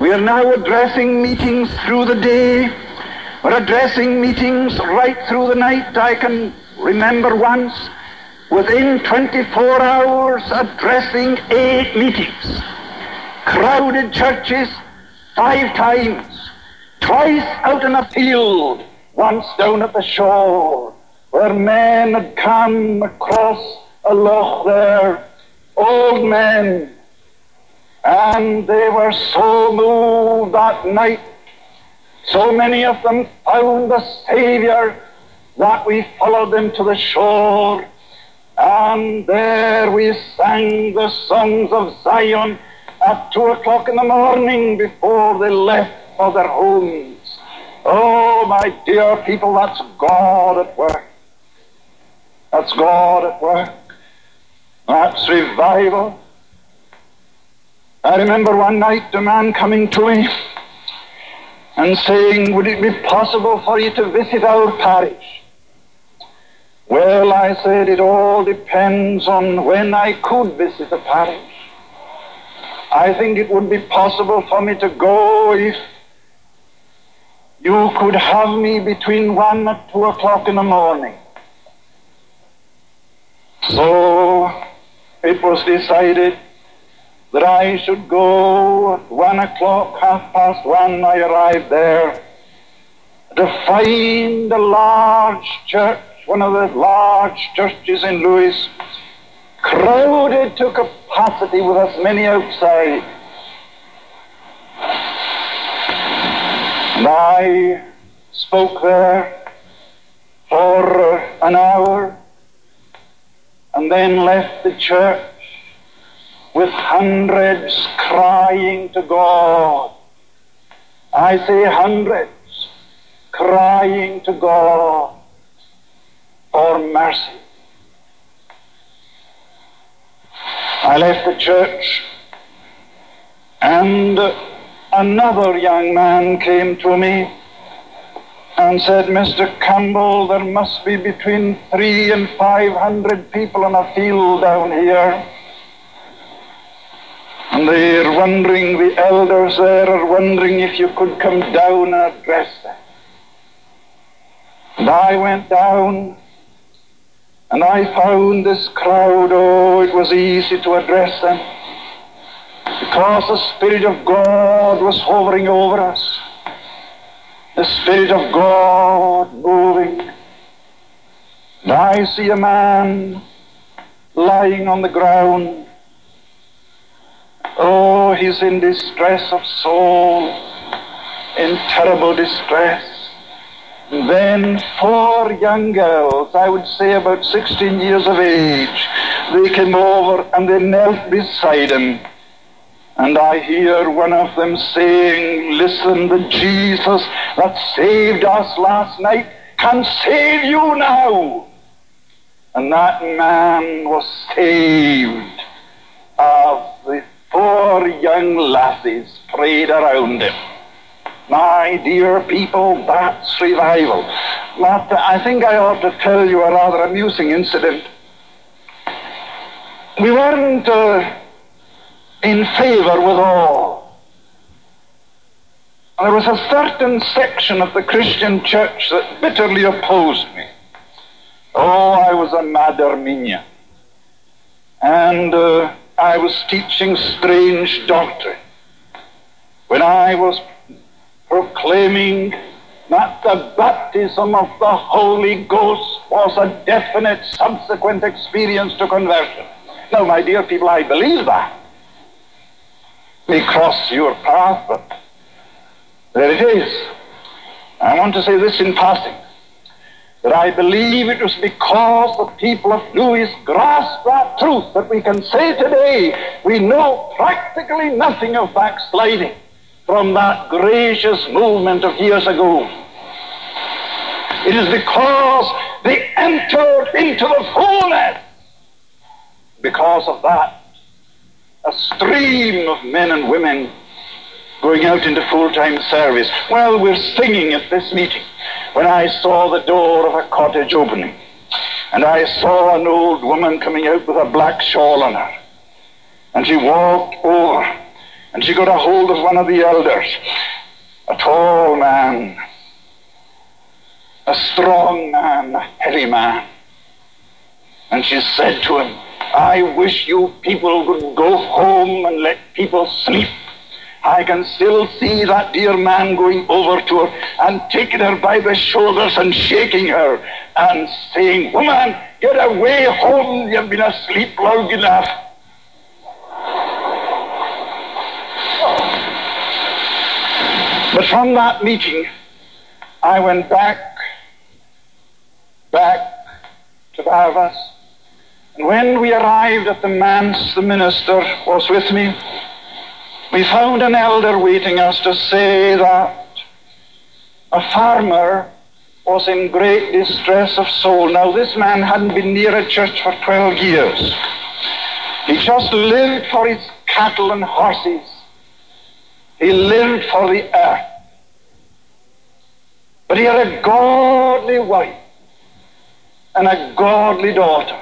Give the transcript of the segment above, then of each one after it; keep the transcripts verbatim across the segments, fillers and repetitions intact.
We are now addressing meetings through the day. We're addressing meetings right through the night. I can remember once, within twenty-four hours, addressing eight meetings. Crowded churches five times. Twice out in a field, once down at the shore, where men had come across a loch there, old men, and they were so moved that night. So many of them found the Savior that we followed them to the shore, and there we sang the songs of Zion at two o'clock in the morning before they left for their homes. Oh, my dear people, that's God at work. That's God at work. That's revival. I remember one night a man coming to me and saying, would it be possible for you to visit our parish? Well, I said, it all depends on when I could visit the parish. I think it would be possible for me to go if you could have me between one and two o'clock in the morning. So it was decided that I should go at one o'clock, half past one. I arrived there to find a large church, one of the large churches in Lewis, crowded to capacity with as many outside. And I spoke there for an hour and then left the church with hundreds crying to God. I say hundreds crying to God for mercy. I left the church, and another young man came to me and said, Mister Campbell, there must be between three and five hundred people in a field down here. And they're wondering, the elders there are wondering if you could come down and address them. And I went down, and I found this crowd, oh, it was easy to address them, because the Spirit of God was hovering over us. The Spirit of God moving. And I see a man lying on the ground. Oh, he's in distress of soul, in terrible distress. And then four young girls, I would say about sixteen years of age, they came over and they knelt beside him. And I hear one of them saying, listen, the Jesus that saved us last night can save you now. And that man was saved of the four young lassies prayed around him. My dear people, that's revival. But I think I ought to tell you a rather amusing incident. We weren't uh, in favor with all. There was a certain section of the Christian church that bitterly opposed me. Oh, I was a mad Arminian. And uh, I was teaching strange doctrine. When I was proclaiming that the baptism of the Holy Ghost was a definite subsequent experience to conversion. Now, my dear people, I believe that. May cross your path, but there it is. I want to say this in passing, that I believe it was because the people of Lewis grasped that truth that we can say today we know practically nothing of backsliding from that gracious movement of years ago. It is because they entered into the fullness. Because of that, a stream of men and women going out into full-time service. Well, we're singing at this meeting when I saw the door of a cottage opening, and I saw an old woman coming out with a black shawl on her, and she walked over And she got a hold of one of the elders, a tall man, a strong man, a heavy man. And she said to him, I wish you people would go home and let people sleep. I can still see that dear man going over to her and taking her by the shoulders and shaking her and saying, woman, get away home, you've been asleep long enough. But from that meeting, I went back, back to Barvas. And when we arrived at the manse, the minister was with me. We found an elder waiting us to say that a farmer was in great distress of soul. Now, this man hadn't been near a church for twelve years. He just lived for his cattle and horses. He lived for the earth. But he had a godly wife and a godly daughter.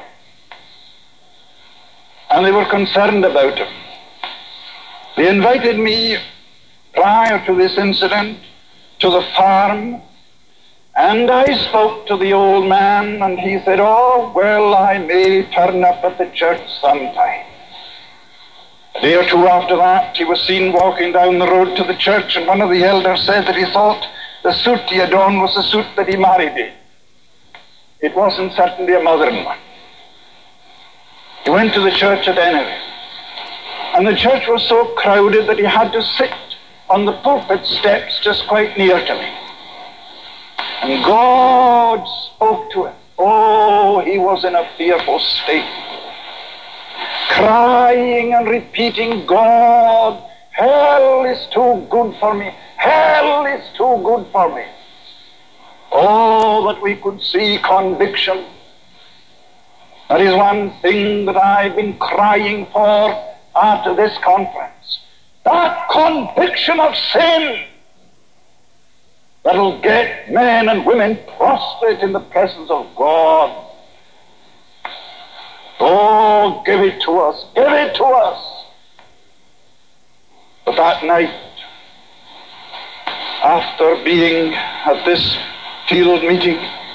And they were concerned about him. They invited me prior to this incident to the farm, and I spoke to the old man, and he said, oh, well, I may turn up at the church sometime. A day or two after that, he was seen walking down the road to the church, and one of the elders said that he thought the suit he had on was the suit that he married in. It wasn't certainly a modern one. He went to the church at Ennery. And the church was so crowded that he had to sit on the pulpit steps just quite near to me. And God spoke to him. Oh, he was in a fearful state. Crying and repeating, God, hell is too good for me. Hell is too good for me. Oh, that we could see conviction. That is one thing that I've been crying for after this conference. That conviction of sin that'll get men and women prostrate in the presence of God. Oh, give it to us. Give it to us. But that night, after being at this field meeting,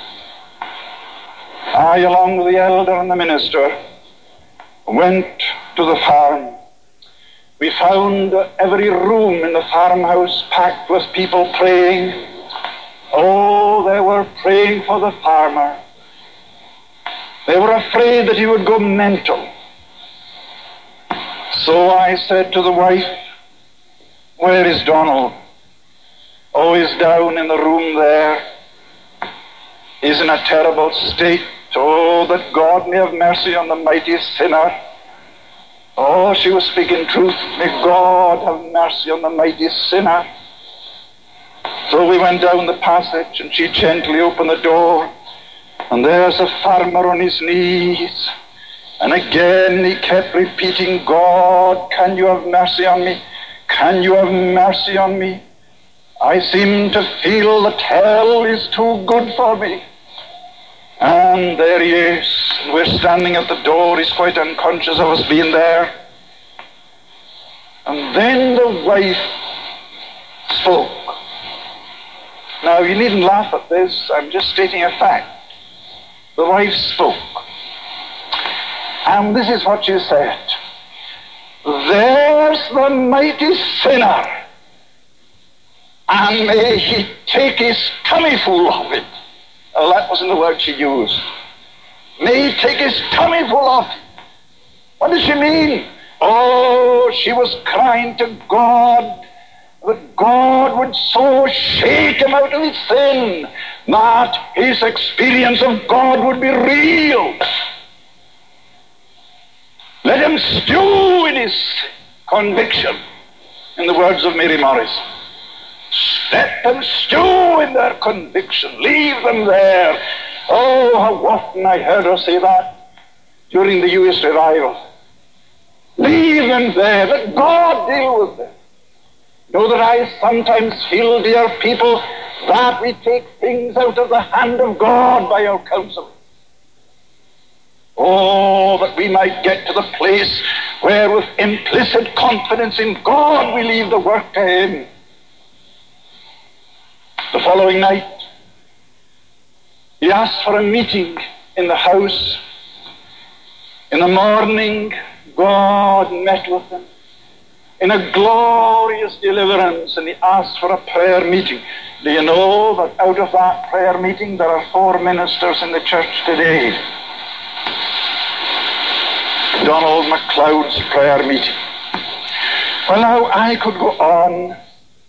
I, along with the elder and the minister, went to the farm. We found every room in the farmhouse packed with people praying. Oh, they were praying for the farmer. They were afraid that he would go mental. So I said to the wife, where is Donald? Oh, he's down in the room there. He's in a terrible state. Oh, that God may have mercy on the mighty sinner. Oh, she was speaking truth. May God have mercy on the mighty sinner. So we went down the passage, and she gently opened the door, and there's a farmer on his knees. And again he kept repeating, God, can you have mercy on me? Can you have mercy on me? I seem to feel that hell is too good for me. And there he is. We're standing at the door. He's quite unconscious of us being there. And then the wife spoke. Now, you needn't laugh at this. I'm just stating a fact. The wife spoke. And this is what she said. There's the mighty sinner, and may he take his tummy full of it. Well, that wasn't the word she used. May he take his tummy full of it. What does she mean? Oh, she was crying to God that God would so shake him out of his sin that his experience of God would be real. Let him stew in his conviction, in the words of Mary Morris. Let them stew in their conviction. Leave them there. Oh, how often I heard her say that during the U S revival. Leave them there. Let God deal with them. Know that I sometimes feel, dear people, that we take things out of the hand of God by our counsel. Oh, that we might get to the place where with implicit confidence in God we leave the work to Him. The following night, he asked for a meeting in the house. In the morning, God met with him in a glorious deliverance, and he asked for a prayer meeting. Do you know that out of that prayer meeting there are four ministers in the church today? Donald MacLeod's prayer meeting. Well, now I could go on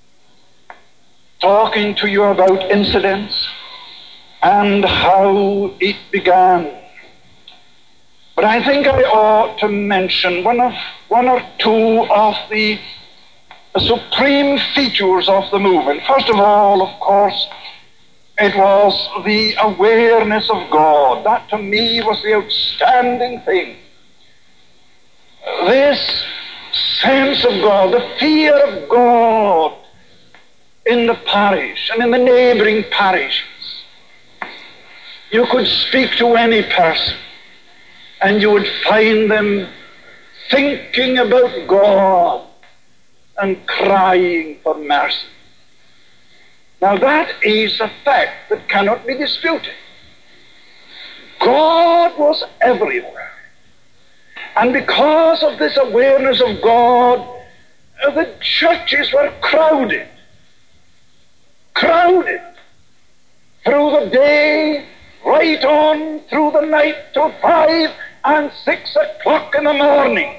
talking to you about incidents and how it began. But I think I ought to mention one of one or two of the supreme features of the movement. First of all, of course, it was the awareness of God. That to me was the outstanding thing. This sense of God, the fear of God in the parish and in the neighboring parishes. You could speak to any person and you would find them thinking about God and crying for mercy. Now that is a fact that cannot be disputed. God was everywhere. And because of this awareness of God, the churches were crowded. Crowded. Through the day, right on through the night till five and six o'clock in the morning.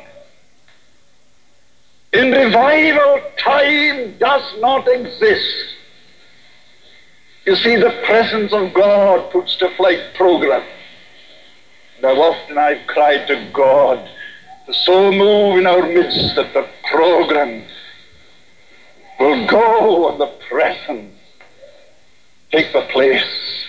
In revival, time does not exist. You see, the presence of God puts to flight program. And how often I've cried to God to so move in our midst that the program will go and the presence take the place.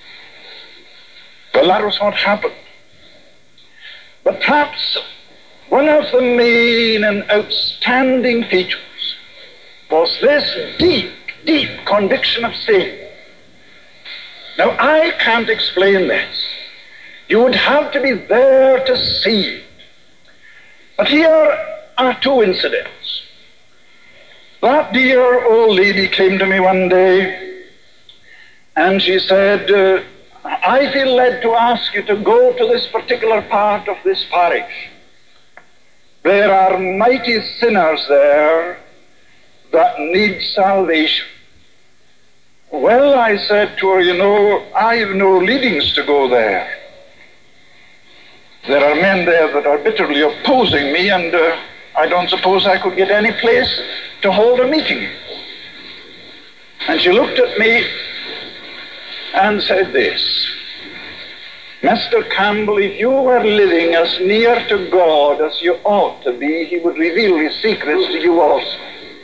Well, that was what happened. But perhaps one of the main and outstanding features was this deep, deep conviction of sin. Now, I can't explain this. You would have to be there to see it. But here are two incidents. That dear old lady came to me one day and she said, uh, I feel led to ask you to go to this particular part of this parish. There are mighty sinners there that need salvation. Well, I said to her, you know, I have no leadings to go there. There are men there that are bitterly opposing me, and uh, I don't suppose I could get any place to hold a meeting. And she looked at me and said this, Mister Campbell, if you were living as near to God as you ought to be, He would reveal His secrets to you also.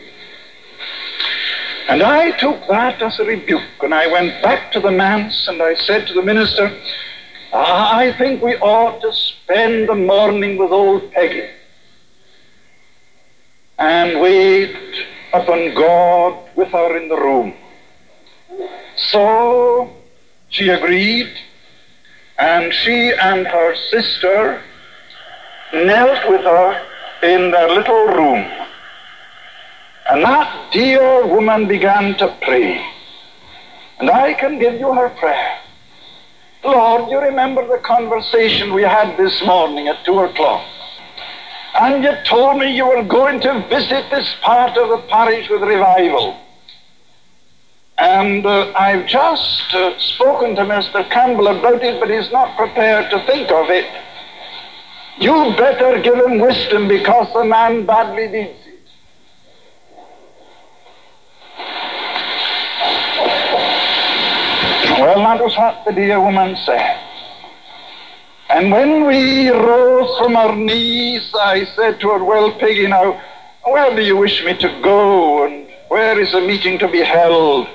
And I took that as a rebuke, and I went back to the manse and I said to the minister, I think we ought to spend the morning with old Peggy and wait upon God with her in the room. So she agreed, and she and her sister knelt with her in their little room. And that dear woman began to pray. And I can give you her prayer. Lord, you remember the conversation we had this morning at two o'clock. And you told me you were going to visit this part of the parish with revival. And uh, I've just uh, spoken to Mister Campbell about it, but he's not prepared to think of it. You better give him wisdom, because the man badly needs it. Well, that was what the dear woman said. And when we rose from our knees, I said to her, well, Peggy, now, where do you wish me to go, and where is the meeting to be held?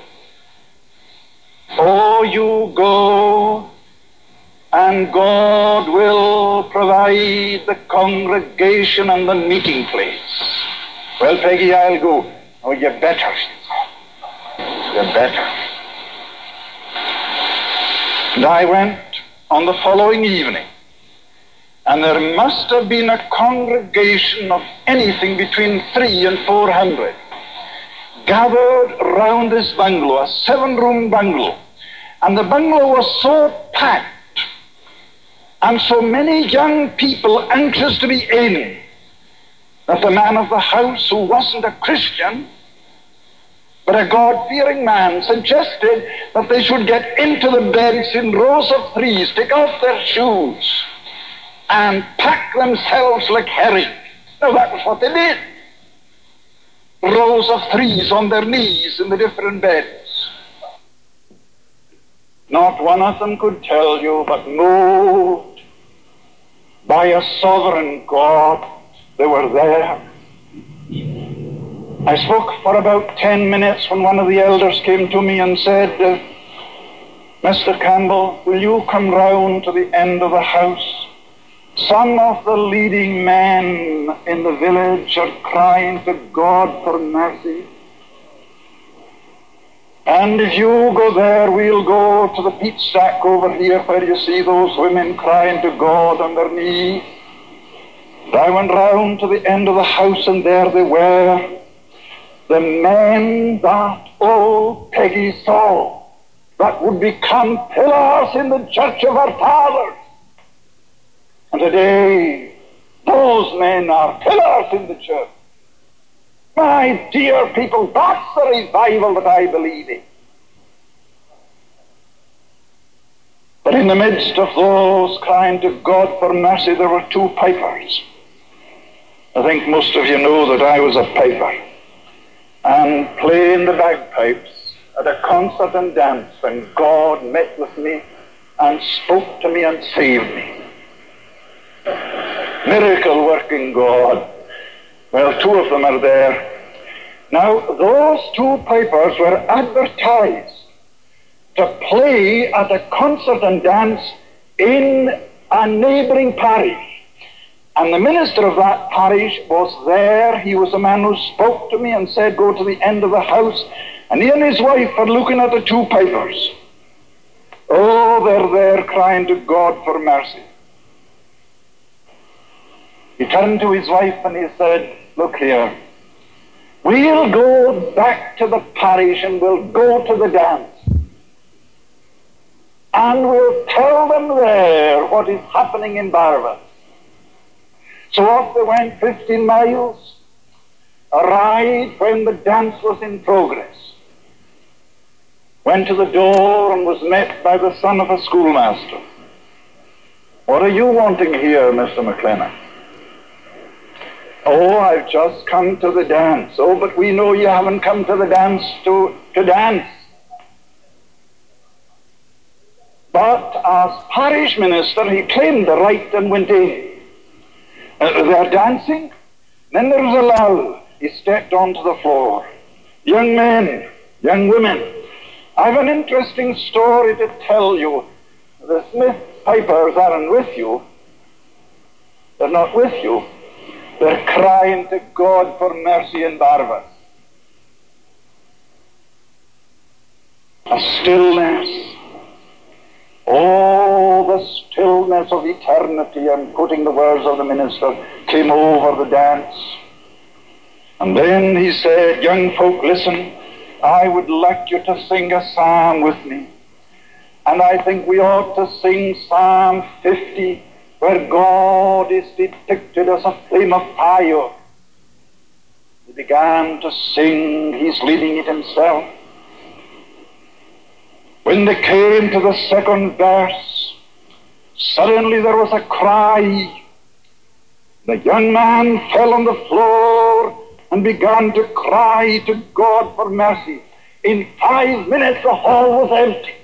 Oh, you go, and God will provide the congregation and the meeting place. Well, Peggy, I'll go. Oh, you better, she said. You better. And I went on the following evening. And there must have been a congregation of anything between three and four hundred gathered round this bungalow, a seven-room bungalow. And the bungalow was so packed, and so many young people anxious to be in, that the man of the house, who wasn't a Christian, but a God-fearing man, suggested that they should get into the beds in rows of threes, take off their shoes, and pack themselves like herring. Now that was what they did. Rows of threes on their knees in the different beds. Not one of them could tell you, but moved by a sovereign God, they were there. I spoke for about ten minutes when one of the elders came to me and said, uh, Mister Campbell, will you come round to the end of the house? Some of the leading men in the village are crying to God for mercy. And if you go there, we'll go to the peat stack over here where you see those women crying to God on their knees. And I went round to the end of the house, and there they were, the men that old Peggy saw, that would become pillars in the church of our fathers. And today, those men are pillars in the church. My dear people, that's the revival that I believe in. But in the midst of those crying to God for mercy, there were two pipers. I think most of you know that I was a piper, and playing the bagpipes at a concert and dance when God met with me and spoke to me and saved me. Miracle working God. Well, two of them are there. Now, those two pipers were advertised to play at a concert and dance in a neighboring parish. And the minister of that parish was there. He was a man who spoke to me and said, go to the end of the house. And he and his wife are looking at the two pipers. Oh, they're there crying to God for mercy. He turned to his wife and he said, look here, we'll go back to the parish and we'll go to the dance. And we'll tell them there what is happening in Barvas. So off they went fifteen miles, arrived when the dance was in progress. Went to the door and was met by the son of a schoolmaster. What are you wanting here, Mister McLennan? Oh, I've just come to the dance. Oh, but we know you haven't come to the dance to, to dance. But as parish minister, he claimed the right and went in. Uh, they're dancing. Then there was a lull. He stepped onto the floor. Young men, young women, I've an interesting story to tell you. The Smith pipers aren't with you. They're not with you. They're crying to God for mercy in Barvas. A stillness. Oh, the stillness of eternity, and quoting the words of the minister, came over the dance. And then he said, young folk, listen, I would like you to sing a psalm with me. And I think we ought to sing Psalm fifty, where God is depicted as a flame of fire. He began to sing, he's leading it himself. When they came to the second verse, suddenly there was a cry. The young man fell on the floor and began to cry to God for mercy. In five minutes the hall was empty.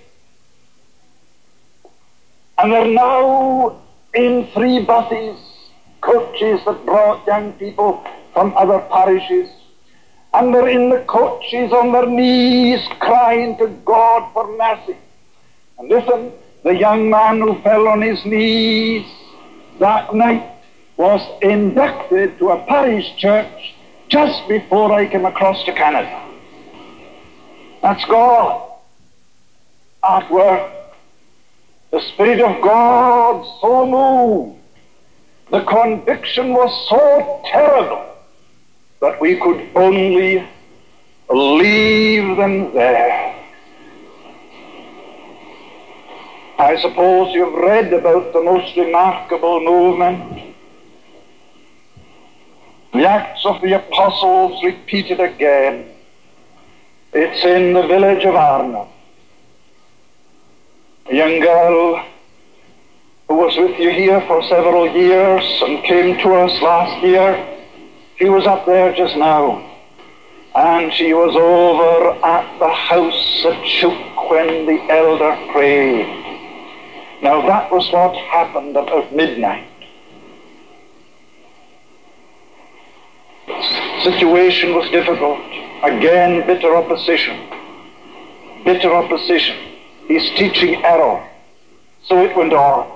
And they're now in three buses, coaches that brought young people from other parishes. And they're in the coaches on their knees crying to God for mercy. And listen, the young man who fell on his knees that night was inducted to a parish church just before I came across to Canada. That's God at work. The Spirit of God so moved The conviction was so terrible that we could only leave them there. I suppose you've read about the most remarkable movement. The Acts of the Apostles repeated again. It's in the village of Arnhem. A young girl who was with you here for several years and came to us last year, she was up there just now. And she was over at the house at Shook when the elder prayed. Now that was what happened about midnight. The situation was difficult. Again, bitter opposition. Bitter opposition. He's teaching error. So it went on.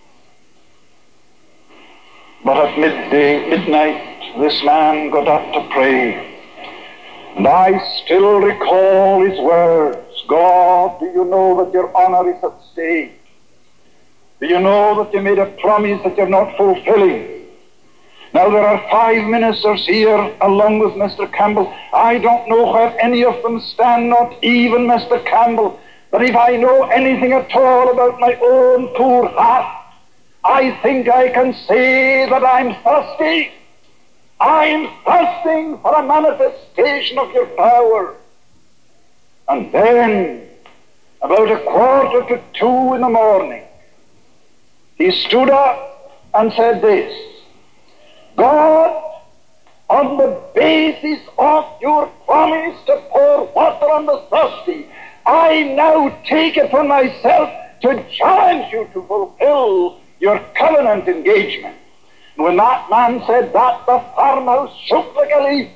But at midday, midnight, this man got up to pray. And I still recall his words. God, do you know that your honor is at stake? Do you know that you made a promise that you're not fulfilling? Now there are five ministers here along with Mister Campbell. I don't know where any of them stand, not even Mister Campbell. But if I know anything at all about my own poor heart, I think I can say that I'm thirsty. I'm thirsting for a manifestation of your power. And then, about a quarter to two in the morning, he stood up and said this: God, on the basis of your promise to pour water on the thirsty, I now take it upon myself to challenge you to fulfill your covenant engagement. And when that man said that, the farmhouse shook like a leaf.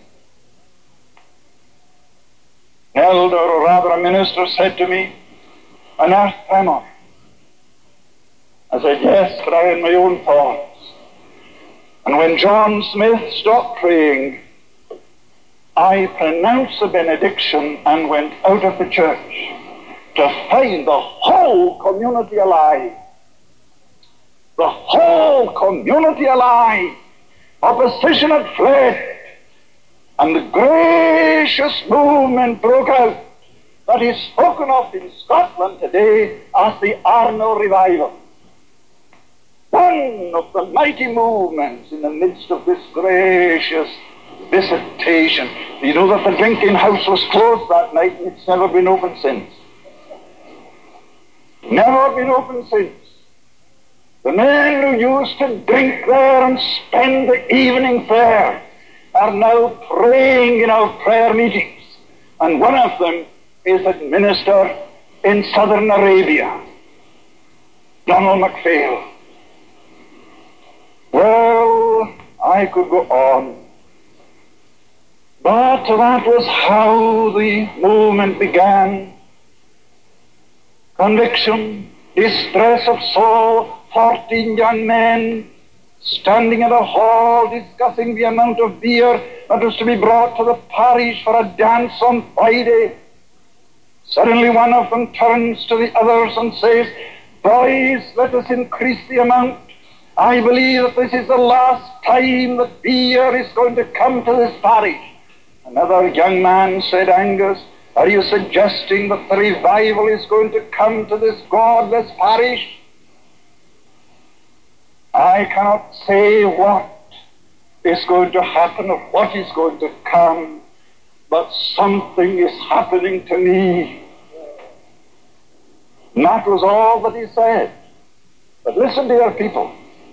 An elder, or rather a minister, said to me, an earth tremor. I said, yes, but I had my own thoughts. And when John Smith stopped praying, I pronounced the benediction and went out of the church to find the whole community alive. The whole community alive. Opposition had fled, and the gracious movement broke out that is spoken of in Scotland today as the Arno Revival. One of the mighty movements in the midst of this gracious visitation. You know that the drinking house was closed that night, and it's never been opened since. Never been opened since. The men who used to drink there and spend the evening there are now praying in our prayer meetings. And one of them is a minister in southern Arabia, Donald MacPhail. Well, I could go on. But that was how the movement began. Conviction, distress of soul, fourteen young men standing in a hall discussing the amount of beer that was to be brought to the parish for a dance on Friday. Suddenly one of them turns to the others and says, boys, let us increase the amount. I believe that this is the last time that beer is going to come to this parish. Another young man said, Angus, are you suggesting that the revival is going to come to this godless parish? I cannot say what is going to happen or what is going to come, but something is happening to me. And that was all that he said. But listen, dear people.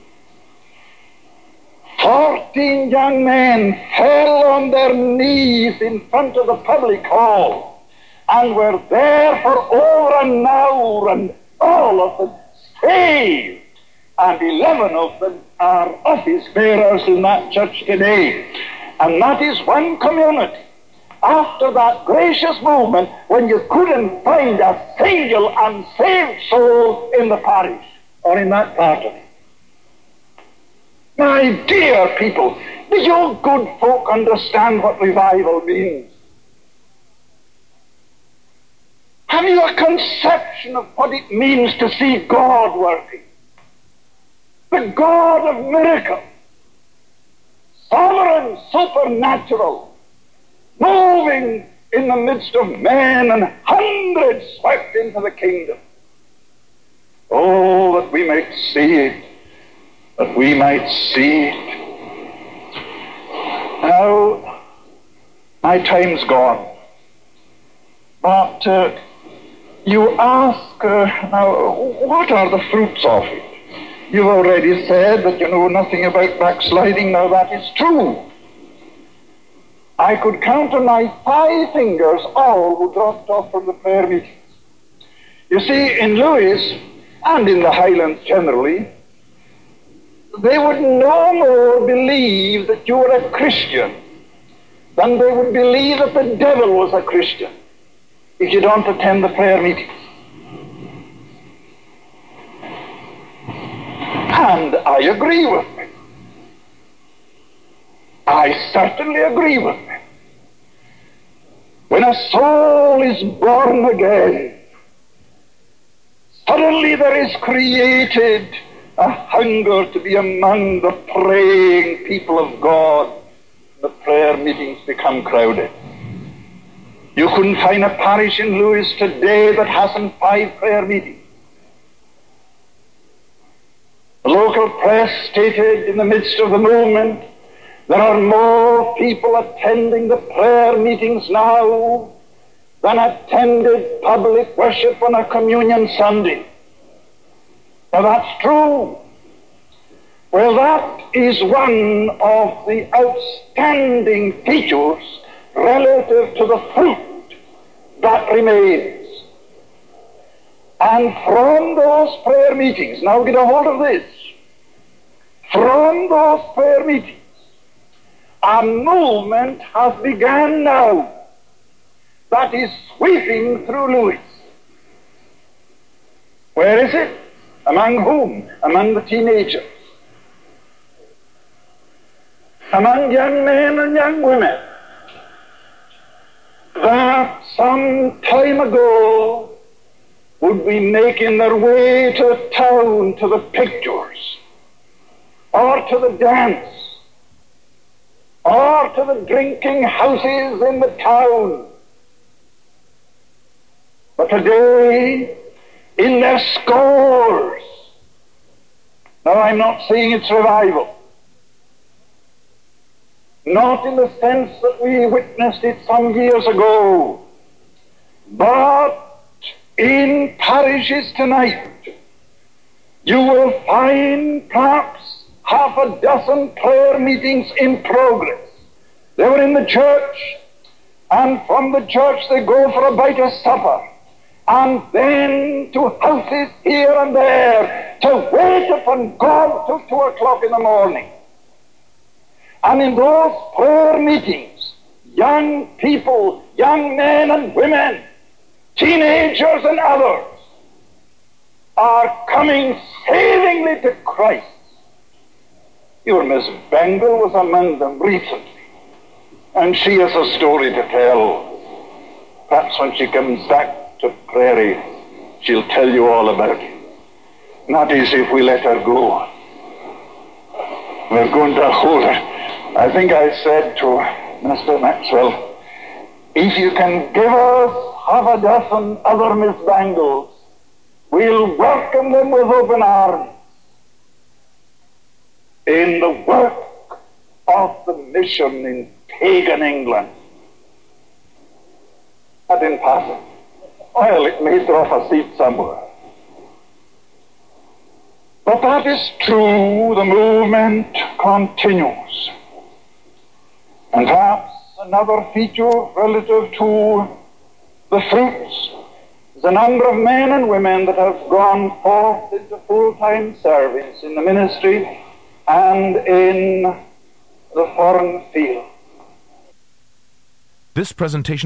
Fourteen young men fell on their knees in front of the public hall and were there for over an hour, and all of them saved. And eleven of them are office bearers in that church today. And that is one community. After that gracious movement, when you couldn't find a single unsaved soul in the parish or in that part of it. My dear people, do you good folk understand what revival means? Have you a conception of what it means to see God working? the God of miracles, sovereign, supernatural, moving in the midst of men, and hundreds swept into the kingdom. Oh, that we might see it, that we might see it. Now, my time's gone, but uh, you ask, uh, now, what are the fruits of it? You've already said that you know nothing about backsliding. Now, that is true. I could count on my five fingers all who dropped off from the prayer meetings. You see, in Lewis, and in the Highlands generally, they would no more believe that you were a Christian than they would believe that the devil was a Christian if you don't attend the prayer meetings. And I agree with them. I certainly agree with them. When a soul is born again, suddenly there is created a hunger to be among the praying people of God. The prayer meetings become crowded. You couldn't find a parish in Lewis today that hasn't five prayer meetings. The local press stated in the midst of the movement, there are more people attending the prayer meetings now than attended public worship on a communion Sunday. Now that's true. Well, that is one of the outstanding features relative to the fruit that remains. And from those prayer meetings, now get a hold of this, from those prayer meetings, a movement has begun now that is sweeping through Lewis. Where is it? Among whom? Among the teenagers. Among young men and young women that some time ago would be making their way to town, to the pictures, or to the dance, or to the drinking houses in the town. But today, in their scores, now I'm not saying it's revival, not in the sense that we witnessed it some years ago, but in parishes tonight, you will find perhaps half a dozen prayer meetings in progress. They were in the church, and from the church they go for a bite of supper, and then to houses here and there to wait upon God till two o'clock in the morning. And in those prayer meetings, young people, young men and women, teenagers and others, are coming savingly to Christ. Your Miss Bengal was among them recently, and she has a story to tell. Perhaps when she comes back to Prairie, she'll tell you all about it. Not as if we let her go. We're going to hold her. I think I said to Mister Maxwell, if you can give us half a dozen other Miss Bangles, we'll welcome them with open arms in the work of the mission in pagan England. I didn't pass it. Well, it may throw off a seat somewhere. But that is true. The movement continues. And perhaps another feature relative to the fruits is the number of men and women that have gone forth into full-time service in the ministry and in the foreign field. This presentation